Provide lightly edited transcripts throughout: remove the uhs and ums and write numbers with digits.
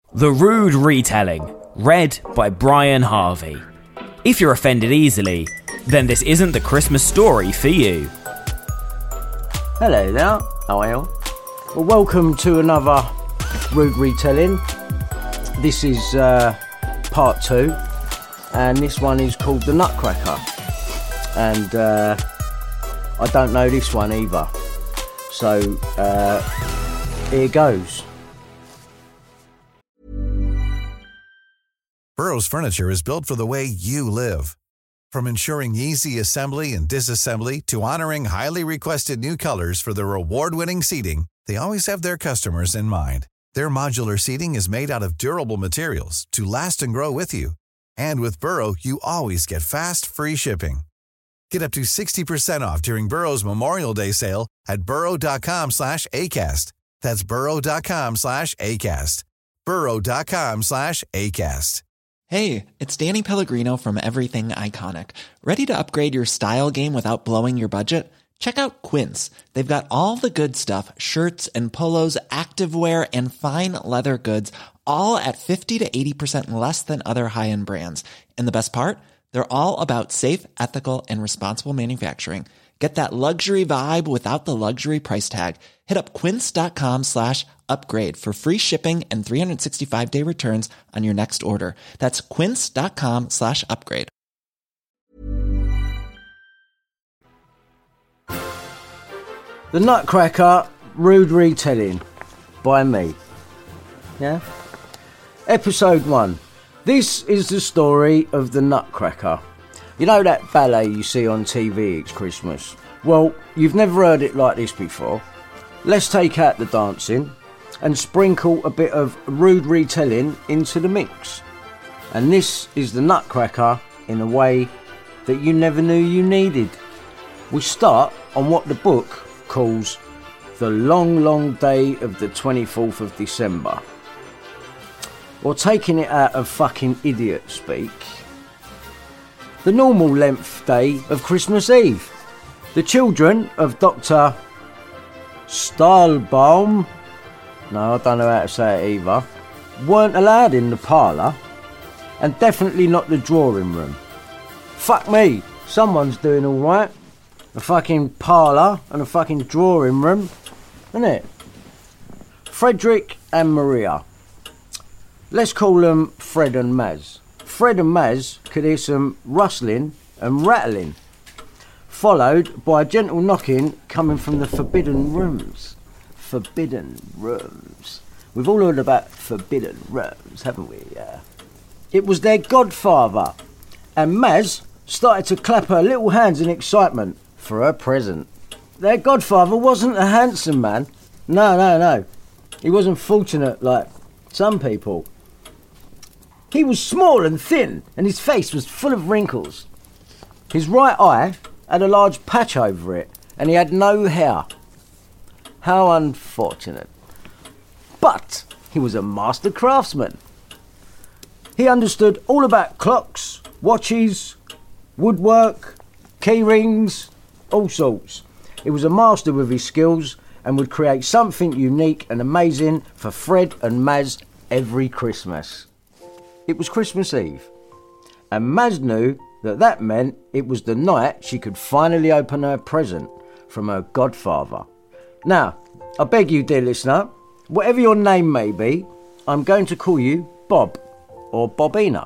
The Rude Retelling, read by Brian Harvey. If you're offended easily, then this isn't the Christmas story for you. Hello there, how are you? Well, welcome to another Rude Retelling. This is part 2, and this one is called The Nutcracker. And I don't know this one either. So, here goes. Burrow's furniture is built for the way you live. From ensuring easy assembly and disassembly to honoring highly requested new colors for their award-winning seating, they always have their customers in mind. Their modular seating is made out of durable materials to last and grow with you. And with Burrow, you always get fast, free shipping. Get up to 60% off during Burrow's Memorial Day sale at burrow.com/ACAST. That's burrow.com/ACAST. burrow.com/ACAST. Hey, it's Danny Pellegrino from Everything Iconic. Ready to upgrade your style game without blowing your budget? Check out Quince. They've got all the good stuff, shirts and polos, activewear, and fine leather goods, all at 50 to 80% less than other high-end brands. And the best part? They're all about safe, ethical, and responsible manufacturing. Get that luxury vibe without the luxury price tag. Hit up quince.com/upgrade for free shipping and 365-day returns on your next order. That's quince.com/upgrade. The Nutcracker, Rude Retelling, by me. Yeah? Episode 1. This is the story of the Nutcracker. You know that ballet you see on TV each Christmas? Well, you've never heard it like this before. Let's take out the dancing and sprinkle a bit of rude retelling into the mix. And this is the Nutcracker in a way that you never knew you needed. We start on what the book calls the long, long day of the 24th of December. Or taking it out of fucking idiot speak, the normal length day of Christmas Eve. The children of Dr. Stahlbaum, no, I don't know how to say it either, weren't allowed in the parlour, and definitely not the drawing room. Fuck me, someone's doing alright. A fucking parlour and a fucking drawing room, isn't it? Frederick and Maria. Let's call them Fred and Maz. Fred and Maz could hear some rustling and rattling, followed by a gentle knocking coming from the forbidden rooms. Forbidden rooms. We've all heard about forbidden rooms, haven't we? It was their godfather, and Maz started to clap her little hands in excitement for her present. Their godfather wasn't a handsome man. No. He wasn't fortunate like some people. He was small and thin, and his face was full of wrinkles. His right eye had a large patch over it, and he had no hair. How unfortunate. But he was a master craftsman. He understood all about clocks, watches, woodwork, key rings, all sorts. He was a master with his skills and would create something unique and amazing for Fred and Maz every Christmas. It was Christmas Eve, and Maz knew that meant it was the night she could finally open her present from her godfather. Now, I beg you, dear listener, whatever your name may be, I'm going to call you Bob or Bobina,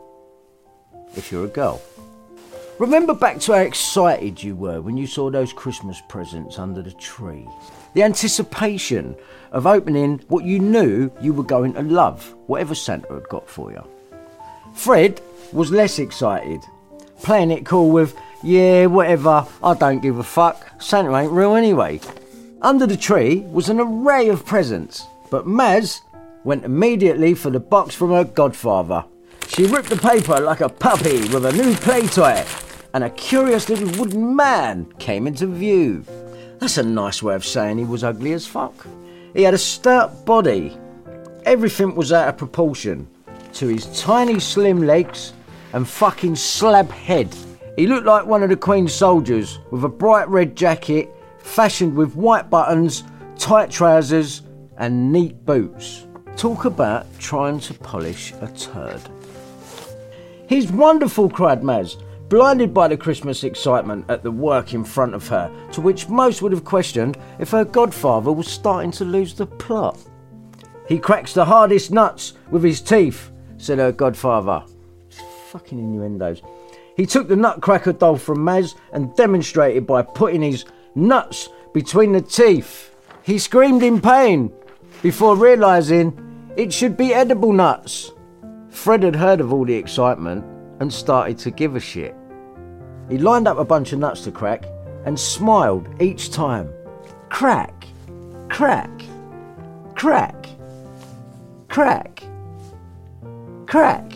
if you're a girl. Remember back to how excited you were when you saw those Christmas presents under the tree. The anticipation of opening what you knew you were going to love, whatever Santa had got for you. Fred was less excited, playing it cool with, yeah, whatever, I don't give a fuck, Santa ain't real anyway. Under the tree was an array of presents, but Maz went immediately for the box from her godfather. She ripped the paper like a puppy with a new play toy, and a curious little wooden man came into view. That's a nice way of saying he was ugly as fuck. He had a stout body. Everything was out of proportion to his tiny slim legs and fucking slab head. He looked like one of the Queen's soldiers with a bright red jacket fashioned with white buttons, tight trousers and neat boots. Talk about trying to polish a turd. "He's wonderful," cried Maz, blinded by the Christmas excitement at the work in front of her, to which most would have questioned if her godfather was starting to lose the plot. "He cracks the hardest nuts with his teeth," said her godfather. Fucking innuendos. He took the Nutcracker doll from Maz and demonstrated by putting his nuts between the teeth. He screamed in pain before realising it should be edible nuts. Fred had heard of all the excitement and started to give a shit. He lined up a bunch of nuts to crack and smiled each time. Crack, crack, crack, crack, crack,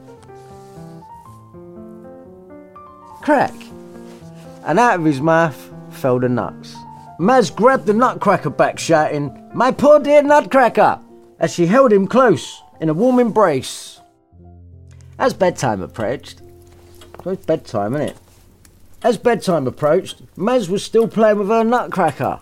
crack. And out of his mouth fell the nuts. Maz grabbed the Nutcracker back, shouting, "My poor dear Nutcracker," as she held him close in a warm embrace. As bedtime approached, it's bedtime, isn't it? As bedtime approached, Maz was still playing with her Nutcracker,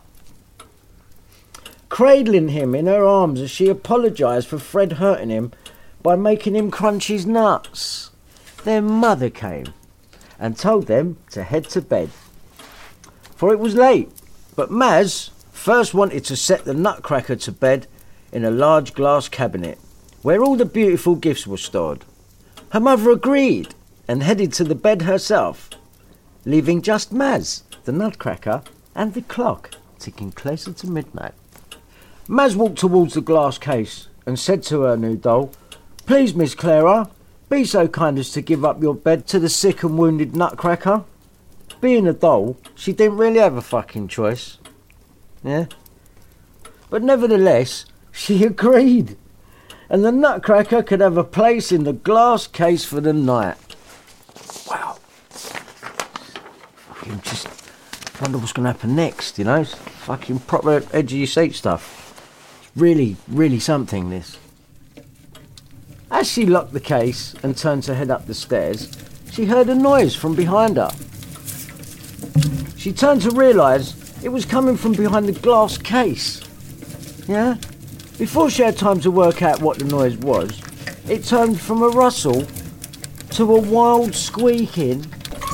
cradling him in her arms as she apologised for Fred hurting him by making him crunch his nuts. Their mother came and told them to head to bed, for it was late. But Maz first wanted to set the Nutcracker to bed in a large glass cabinet where all the beautiful gifts were stored. Her mother agreed and headed to the bed herself, leaving just Maz, the Nutcracker, and the clock ticking closer to midnight. Maz walked towards the glass case and said to her new doll, "Please, Miss Clara, be so kind as to give up your bed to the sick and wounded Nutcracker." Being a doll, she didn't really have a fucking choice. Yeah? But nevertheless, she agreed. And the Nutcracker could have a place in the glass case for the night. Wow. Fucking just wonder what's going to happen next, you know? It's fucking proper edge of your seat stuff. It's really, really something, this. As she locked the case and turned to head up the stairs, she heard a noise from behind her. She turned to realise it was coming from behind the glass case. Yeah? Before she had time to work out what the noise was, it turned from a rustle to a wild squeaking,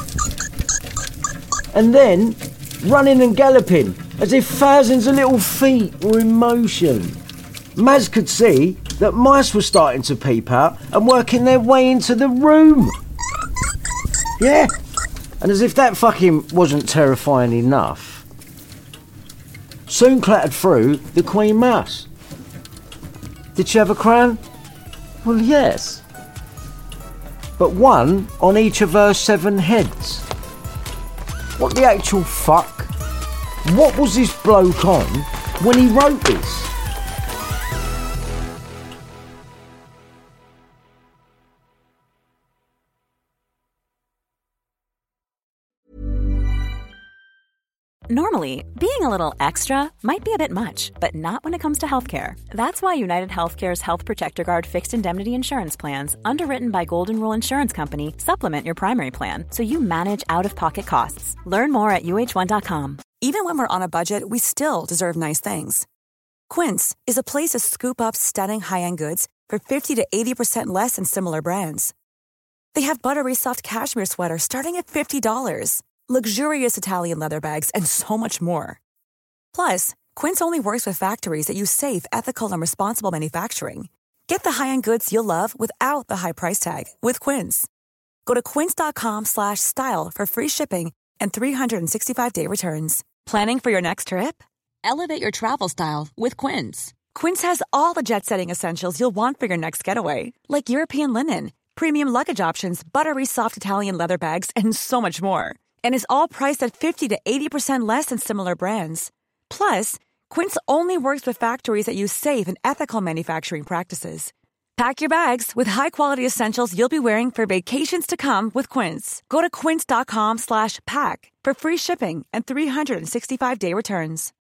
and then running and galloping as if thousands of little feet were in motion. Maz could see that mice were starting to peep out and working their way into the room. Yeah? And as if that fucking wasn't terrifying enough, soon clattered through the Queen Mouse. Did she have a crown? Well, yes. But one on each of her 7 heads. What the actual fuck? What was this bloke on when he wrote this? Normally, being a little extra might be a bit much, but not when it comes to healthcare. That's why United Healthcare's Health Protector Guard fixed indemnity insurance plans, underwritten by Golden Rule Insurance Company, supplement your primary plan so you manage out-of-pocket costs. Learn more at uh1.com. Even when we're on a budget, we still deserve nice things. Quince is a place to scoop up stunning high-end goods for 50 to 80% less than similar brands. They have buttery soft cashmere sweaters starting at $50, luxurious Italian leather bags, and so much more. Plus, Quince only works with factories that use safe, ethical, and responsible manufacturing. Get the high-end goods you'll love without the high price tag with Quince. Go to quince.com/style for free shipping and 365-day returns. Planning for your next trip? Elevate your travel style with Quince. Quince has all the jet-setting essentials you'll want for your next getaway, like European linen, premium luggage options, buttery soft Italian leather bags, and so much more. And is all priced at 50 to 80% less than similar brands. Plus, Quince only works with factories that use safe and ethical manufacturing practices. Pack your bags with high-quality essentials you'll be wearing for vacations to come with Quince. Go to quince.com/pack for free shipping and 365-day returns.